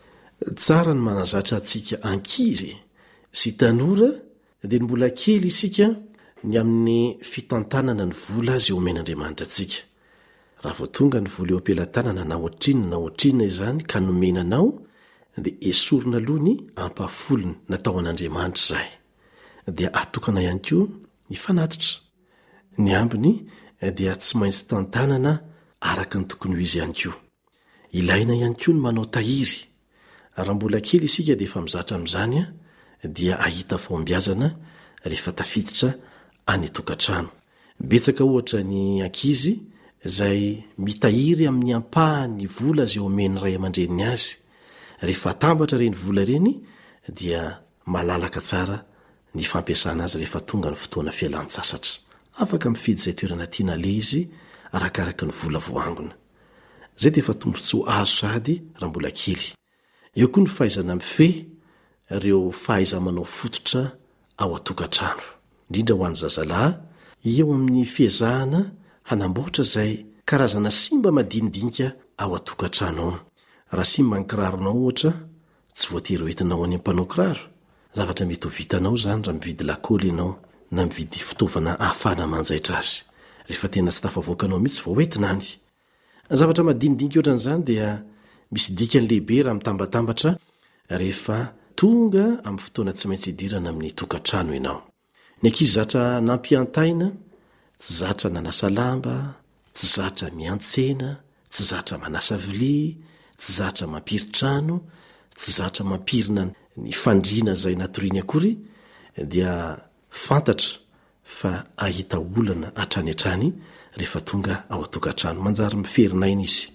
D: Tsara ny manazatra antsika ankizy sy tanora dia ny mbola kely isika ny amin'ny fitantanana ny vola zay omen'Andriamanitra antsika. Raha vao tonga ny vola eo ampelantanana na ohatrinona na ohatrinona izany ka nomenanao dia esorina aloha ny ampafolony natao an'Andriamanitra izay. Dia atokana ihany koa ny fanatitra. Ny ambiny dia tsy maintsy tantanana araka ny tokony ho izy ihany koa. Ilaina ihany koa ny manao tahiry. Raha mbola kely isika dia efa mizatra amin'izany dia ahita fahombiazana rehefa tafiditra any tokantrano. Betsaka ohatra ny ankizy izay mitahiry amin'ny ampahany vola izay omeny ray aman-dreniny azy. Rehefa tambatra reny vola reny dia malalaka tsara ny fampiasana azy rehefa tonga ny fotoana fialan-tsasatra. Afaka mifidy izay toerana tiana le izy arakaraka ny vola voangona. Zay dia efa tombontsoa azo sady raha mbola kely. Eo koa ny fahaizana mifehy ireo fahaiza-manao fototra ao atokantrano. Indrindra ho an'ny zazalahy, eo amin'ny fiezahana hanamboatra izay karazana simba madinidinika ao atokantrano ao. Raha simba ny kiraronao ohatra, tsy voatery hoentinao any ampanao kiraro. Zavatra mety ho vitanao zany raha mividy lakôly ianao na mividy fitaovana ahafahana manjaitra azy. Rehefa tena tsy tafavoakanao mihitsy vao hoentina any. Zavatra madinidinika ohatran'izany dia misy dikany lehibe raha mitambatambatra rehefa tonga amin'ny fotoana tsy maintsy idirana amin'ny tokantrano ianao. Ny ankizy zatra nampiantaina, tsy zatra nanasa lamba, tsy zatra miantsena, tsy zatra manasa vilia, tsy zatra mampiry trano, tsy zatra mampirina ny fandriana izay natoriany akory, dia fantatra fa ahita olana hatrany hatrany rehefa tonga ao atokantrano. Manjary miferinaina izy.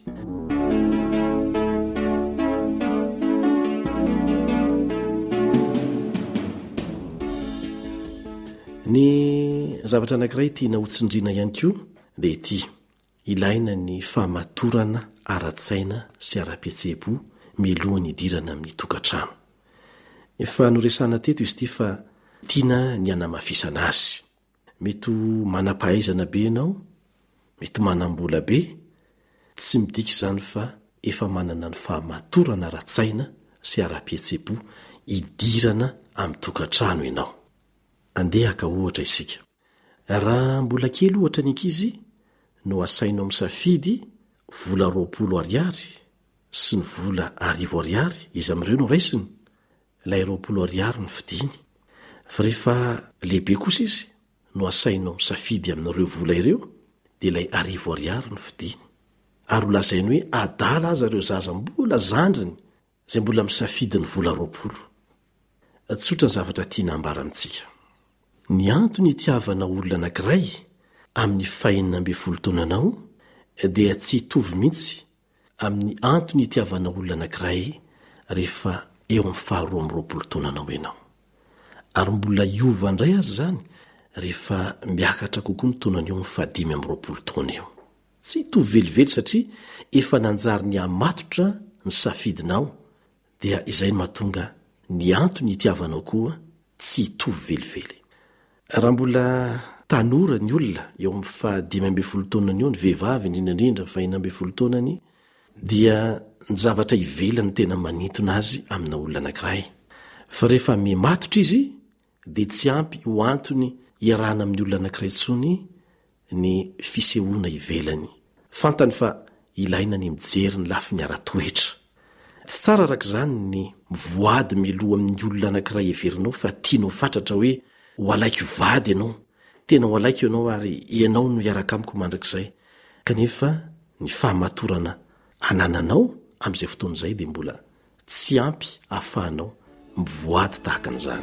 D: Ny zavatra anankiray tiana hotsindriana ihany koa dia ity: ilaina ny fahamatorana ara-tsaina sy ara-pihetsepo milohany idirana amin'ny tokantrano. Efa noresana teto izy ity fa tiana ny hanamafisana azy. Mety manam-pahaizana be ianao, mety manam-bola be, tsy midika izany fa efa manana ny fahamatorana ara-tsaina sy ara-pihetsepo idirana amin'ny tokantrano ianao. Andeha ka ohatra isika. Raha mbola kely ohatra ny ankizy no asainao misafidy vola roapolo ariary sy ny vola arivo ariary, izy amin'ireo no raisiny, ilay roapolo ariary ny fidiny. Fa rehefa lehibe kosa izy no asainao misafidy amin'ireo vola ireo dia ilay arivo ariary ny fidiny. Ary ho lazainy hoe adala aza ireo zaza mbola zandriny izay mbola misafidy ny vola roapolo. Tsotra ny zavatra tiana ambara amintsika. Ny antony itiavana olona anankiray amin'ny fahenina amby folo taonanao dia tsy hitovy mihitsy amin'ny antony itiavana olona anankiray rehefa eo amin'ny faharoa amby roapolo taonanao ianao. Ary mbola iova indray azy zany rehefa miakatra kokoa ny taonany eo amin'ny fahadimy amby roapolo taona eo. Tsy hitovy velively satria efa nanjary ny hamatotra ny safidinao, dia izay no mahatonga ny antony itiavanao koa tsy hitovy velively. Raha mbola tanora ny olona eo amin'ny fahadimy amby folo taonany eo, ny vehivavy indrindrandrindra fahina amby folo taonany, dia ny zavatra ivelany tena manintona azy amina olona anankiray. Fa rehefa mimatotra izy dia tsy ampy ho antony iarahana amin'ny olona anankiray tsony ny fisehoana ivelany. Fantany fa ilaina ny mijery ny lafiny ara-toetra. Tsy tsara arak'izany ny mivoady miloha amin'ny olona anankiray everinao fa tianao fatratra hoe ho alaiko vady ianao, tena ho alaiko ianao ary ianao no iaraka amiko mandrakizay. Kanefa ny fahamatorana anananao amin'izay fotoana izay dia mbola tsy ampy ahafahanao mivoady tahaka an'izany.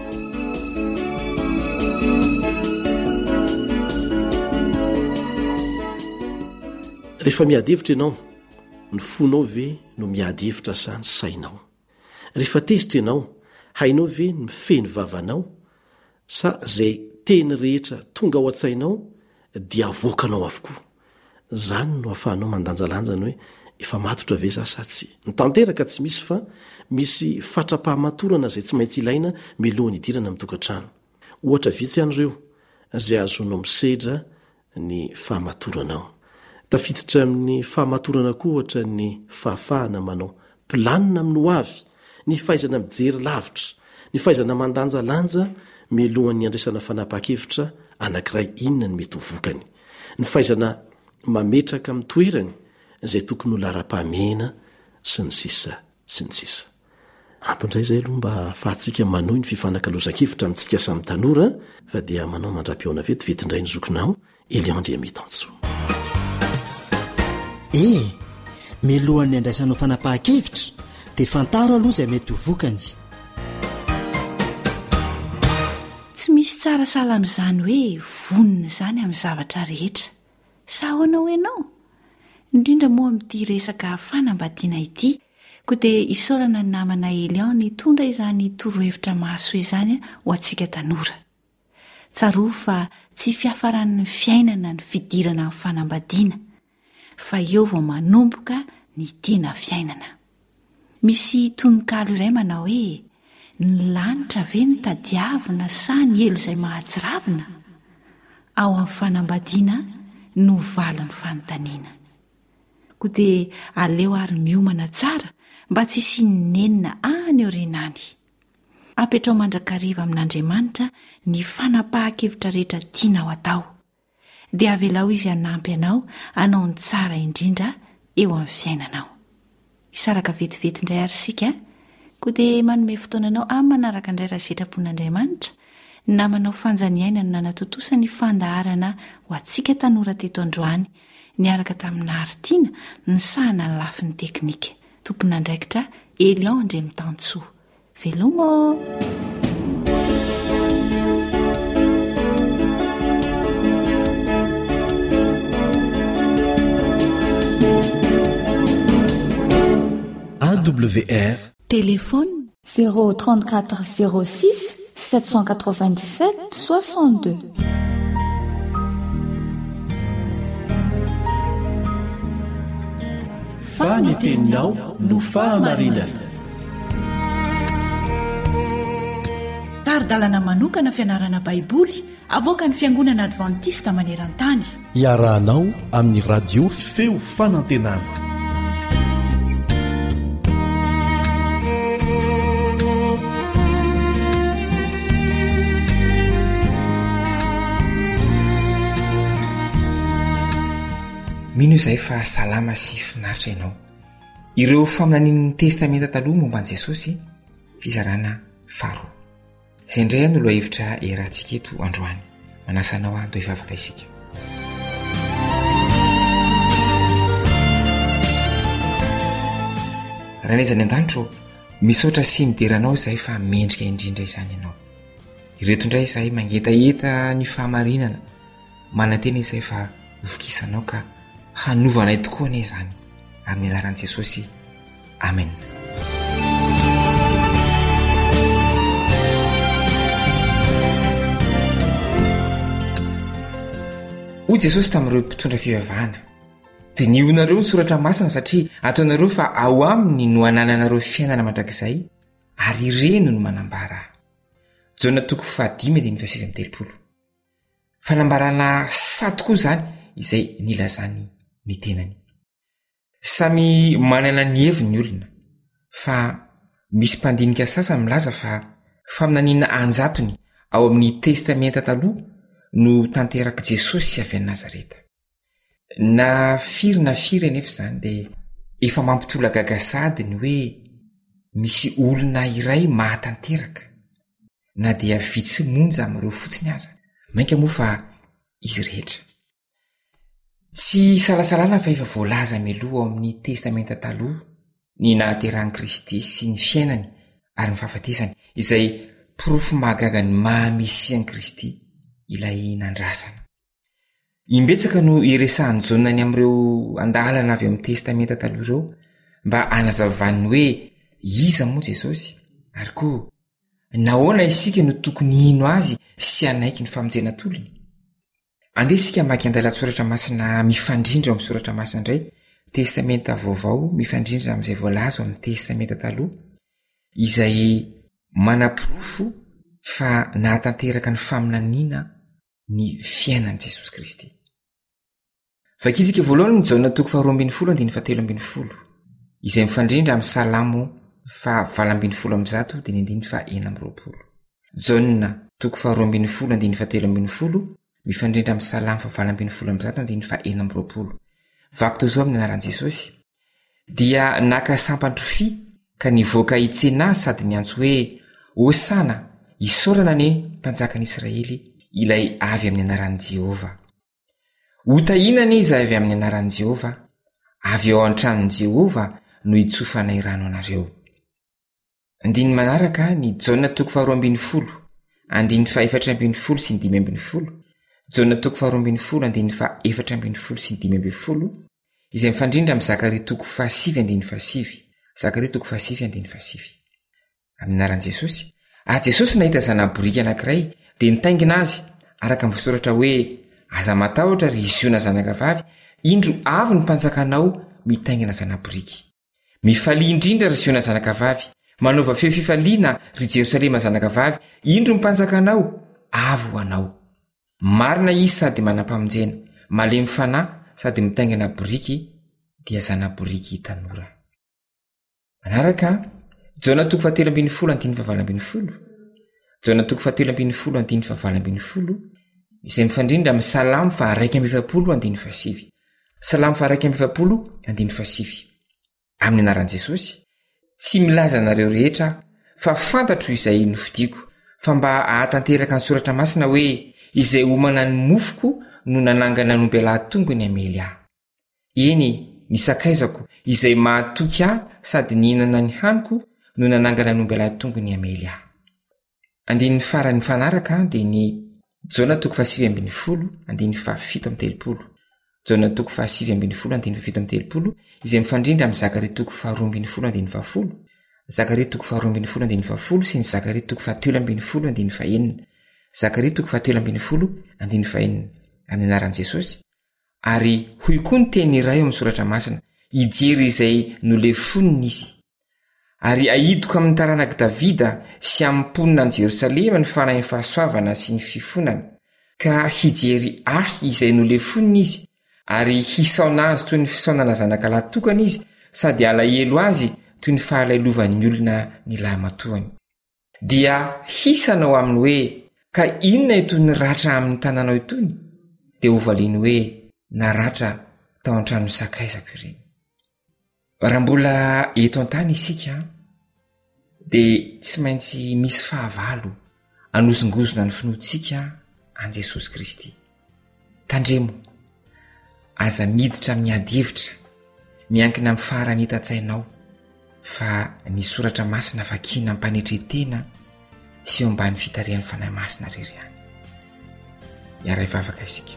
D: Rehefa miady hevitra ianao, ny fonao ve no miady hevitra sa ny sainao? Rehefa tezitra ianao, hainao ve ny feno vavanao sa izay teny rehetra tonga ao an-tsainao dia avoakanao avokoa? Zany no ahafahanao mandanjalanjany hoe efa matotra ve za sa tsy. Ny tanteraka tsy misy fa misy fatra-pahamatorana izay tsy maintsy ilaina milohany idirana amin'ny tokantrano. Ohatra vitsy ian'ireo izay azonao misedra ny fahamatoranao. Tafiditra amin'ny fahamatorana koa ohatra ny fahafahana manao planina amin'ny ho avy, ny fahaizana mijery lavitra, ny fahaizana mandanjalanja milohan'ny andraisana fanapaha-kevitra anankiray inona ny mety ho vokany, ny fahaizana mametraka amin'ny toerany izay tokony ho lara-pahamehana sy ny sisa sy ny sisa. Ampindray izay aloha mba fahatsika manohy ny fifanakaloza-kevitra amintsika samy tanora, fa dia manao mandra-piona vetivety-indray ny zokinao Eliandre Mitanso.
H: E milohan'ny andraisanao fanapaha-kevitra dia fantaro aloha izay mety ho vokany.
C: Tsy misy tsara sala amin'izany hoe vonina izany amin'ny zavatra rehetra. Sa ahoana ianao? Indrindra moa amin'ity resaka fanambadiana ity, koa dia isaorana ny namana Elian nitondra izany torohevitra mahasoa izany ho antsika tanora. Tsaroa fa tsy fiafaran'ny fiainana ny fidirana amin'ny fanambadiana, fa eo vao manomboka ny tena fiainana. Misy tononkalo iray manao hoe ny lanitra ve ny tadiavina sa ny elo izay mahatsiravina? Ao amin'ny fanambadiana no valin'ny fanontaniana. Koa dia aleo ary miomana tsara mba tsy sinenina any orenany. Apetrao mandrakariva amin'Andriamanitra ny fanapaha-kevitra rehetra tianao atao, dia avelao izy hanampy anao hanao ny tsara indrindra eo amin'ny fiainanao. Isaraka vetivety indray ary sika, koa dia manome fotoananao amin'ny manaraka indray raha sitrapon'Andriamanitra na manao fanjaniaina no nanatotosa ny fandaharana ho antsika tanora teto androany, niaraka tamin'ny aritiana ny sahana ny lafin'ny teknika. Tompon'andraikitra Eliandre Mitanso. Veloma.
D: A W R
F: Téléphone zéro trente-quatre zéro six sept cent quatre-vingt-dix-sept soixante-deux.
D: Faneteninao no fahamarinana.
C: Taridalana manokana fianarana baiboly avoaka ny fiangonana advantista maneran-tany.
D: Iarahanao amin'ny radio feo fanantenana.
B: Mino izay fa salama sy finaritra ianao. Ireo faminanin'ny testamenta taloha momba an'i Jesosy, fizarana faharoa. Izay indray no lohahevitra iarahantsika eto androany. Manasa anao ato hivavaka isika. Raha naiza ny an-danitro, misaotra sy mideranao izay fa mendrika indrindra izany ianao. Ireto indray izay mangetaeta ny fahamarinana, manantena izay fa vokisanao ka hanovanay tokoa ane izany. Amin'ny anaran'i Jesosy. Amen. Hoy Jesosy tamin'ireo mpitondra fivavahana, dinionareo ny soratra masina satria ataonareo fa ao aminy no hanananareo fiainana mandrakizay, ary ireno no manambara. Jona toko fahadimy dia ny verset amin'ny telopolo. Fanambarana sa tokoa izany izay nilazany ny tenany. Samy manana ny heviny ny olona, fa misy mpandinika sasany milaza fa faminaniana anjatony ao amin'ny testamenta taloha no tanteraka Jesosy avy any Nazareta. Na firy na firy anefa izany dia efa mampitolagaga sady ny hoe misy olona iray mahatanteraka, na dia vitsy monja amin'ireo fotsiny aza, mainka moa fa izy rehetra. Tsy salasalana fa efa voalaza mialoha ao amin'ny testamenta taloha ny nahaterahan'i Kristy sy ny fiainany ary ny fahafatesany izay porofo mahagaga ny mahamesian'i Kristy ilay nandrasana. Imbetsaka no iresahany jaonany amin'ireo andalana avy amin'ny testamenta taloha ireo mba anazavany hoe iza moa Jesosy ary koa nahoana isika no tokony ino azy sy anaiky ny famonjenatolony. Andeha isika maka andalatsoratra masina mifandrindra amin'ny soratra masina indray, testamenta vaovao mifandrindra amin'izay voalaza amin'ny testamenta taloha, izay manapirofo fa nahatanteraka ny faminaniana ny fiainan'i Jesosy Kristy. Vakitsika voalohany ny jaona toko faharoa ambin'ny folo andiny fahatelo ambin'ny folo, izay mifandrindra amin'ny salamo fa valo ambin'ny folo amin'ny zato dia ny andiny fa enina amby roapolo. Jaona toko faharoa ambin'ny folo andiny fahatelo ambin'ny folo mifandrindra amin'ny salamo fa valo ambin'ny folo amin'ny zato andiny fa enina amby roapolo. Vaky tao izao amin'ny anaran'i Jesosy dia naka sampan-trofia ka nivoaka hitsena sady niantso hoe hosana isaorana ane mpanjakan'Israely ilay avy amin'ny anaran'i Jehova. Hotahinana izy avy amin'ny anaran'i Jehova, avy ao an-tranon'i Jehova no hitsofana irano anareo. Andiny manaraka ny jaona toko faharoa ambin'ny folo andiny fa efatra ambin'ny folo sy ny dimy ambin'ny folo, jaona toko faharoa ambin'ny folo andiny fa efatra ambin'ny folo sy ny dimy ambin'ny folo, izay mifandrindra amin'ny Zakaria toko fahasivy andiny fahasivy, Zakaria toko fahasivy andiny fahasivy. Amin'ny anaran'i Jesosy, ah Jesosy nahita zana-borika anankiray dia nitaingina azy araka ny voasoratra hoe aza matahotra ry isiona zanaka vavy, indro avy ny mpanjakanao mitaingina zana-boriky. Mifalia indrindra ry isiona zanaka vavy, manaova feo fifaliana ry Jerosalema zanaka vavy, indro ny mpanjakanao avy ho anao. Marina izy sady manam-pamonjena, malemy fanahy sady mitaingina boriky dia zana-boriky tanora. Manaraka jaona toko fahatelo ambin'ny folo andiny fa valo ambin'ny folo, jaona toko fahatelo ambin'ny folo andiny fa valo ambin'ny folo, izay mifandrindra amin'ny salamo fa raika amby efapolo andiny fahasivy, salamo fa raika amby efapolo andiny fahasivy. Amin'ny anaran'i Jesosy, tsy milaza anareo rehetra fa fantatro izay nofidiako, fa mba ahatanteraka ny soratra masina hoe izay homana ny mofoko no nanangana nomby lahatongony amely ahy. Eny, ny sakaizako izay mahatoky ahy sady nihinana ny haniko no nanangana nomby lahatongony amely ahy. Andiny farany fanaraka dia ny jaona toko fahasivy ambin'ny folo andiny fa fito amby telopolo, jaona toko fahasivy ambin'ny folo andiny fa fito amby telopolo, izay mifandrindra amin'ny Zakaria toko faharoa ambin'ny folo andiny fahafolo, Zakaria toko faharoa ambin'ny folo andiny fahafolo sy ny Zakaria toko fahatelo ambin'ny folo andiny fahenina, Zakaria toko fahatelo ambin'ny folo andiny fahenina. Amin'ny anaran'i Jesosy, ary hoy koa ny teny iray eo amin'ny soratra masina, hijery izay nolefoniny izy. Ary ahidoko amin'ny taranaki Davida sy amin'ny mponina ny Jerosalema ny fanahin'ny fahasoavana sy ny fifonana, ka hijery ahy izay nolefoniny izy, ary hisaona azy toy ny fisaonana zanaka lahatokana izy, sady alahelo azy toy ny fahalailovany olona ny lahy matohany. Dia hisanao aminy hoe ka inona itony ratra amin'ny tanànao itony? Dia hovaliany hoe naratra tao an-trano sakaizako ireny. Raha mbola eto an-tany isika dia tsy maintsy misy fahavalo anozongozona ny finoantsika an Jesosy Kristy. Tandremo, aza miditra miady hevitra, miankina amin'ny farany hitan-tsainao fa ny soratra masina vakiana ampanetretena sy eo ambany fitarian'ny fanahy masina rery any. Iara ivavaka isika.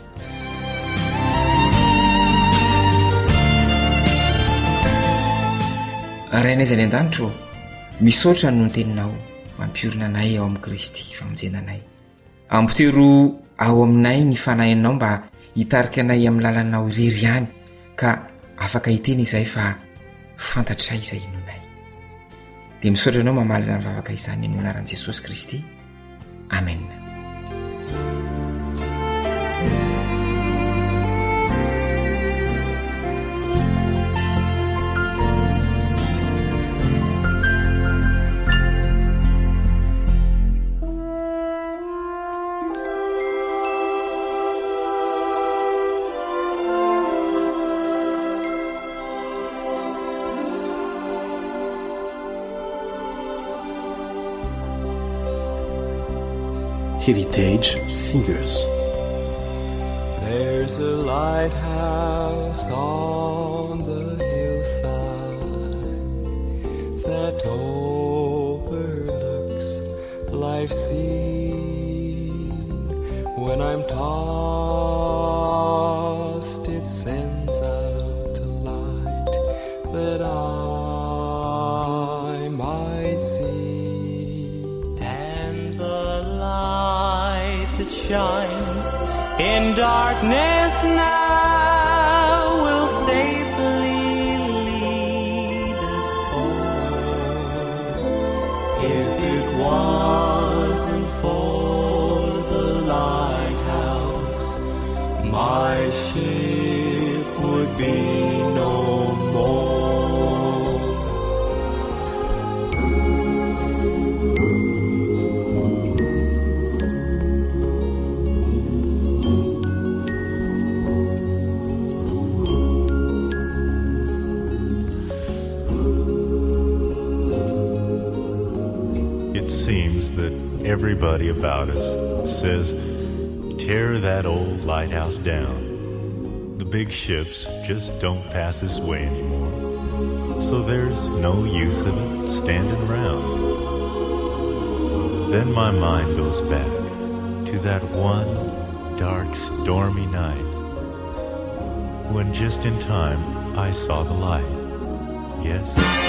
B: Rainay izay ny an-danitro, misaotra no ny teninao mampiorina anay ao amin'ny Kristy famonjena anay. Ampitero ao aminay ny fanahinao mba hitarika anay amin'ny lalanao irery ihany, ka afaka hiteny izay fa fantatray izay inonay. Dia misaotra anao mamaly izany vavaka izany amin'ny anaran'i Jesosy Kristy. Amen.
D: Heritage Singers.
I: There's a lighthouse on the hillside, that overlooks life's scene. When I'm tossed, it sends out a light that I might see. And the light that shines in darkness now will safely lead us home. If it wasn't for the lighthouse, my ship would be no more. Everybody about us says, tear that old lighthouse down. The big ships just don't pass this way anymore, so there's no use of it standing around. Then my mind goes back to that one dark, stormy night when just in time I saw the light. Yes.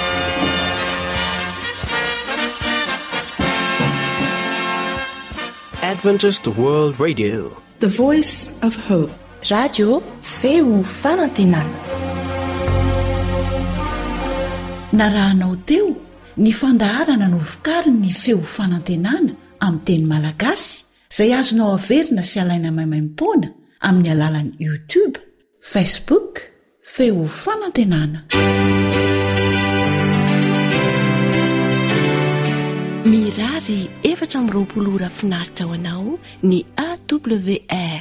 J: Adventist World Radio,
K: The Voice of Hope.
L: Radio feo fanantenana.
C: Narahanao teo ny fandaharana no vokariny ny feo fanantenana amin'ny teny malagasy izay azonao averina sy alaina maimaimpoana amin'ny alalan'ny YouTube, Facebook, feo fanantenana.
L: Mirary efatra amby roapolo ora finaritra ho anao ny A W R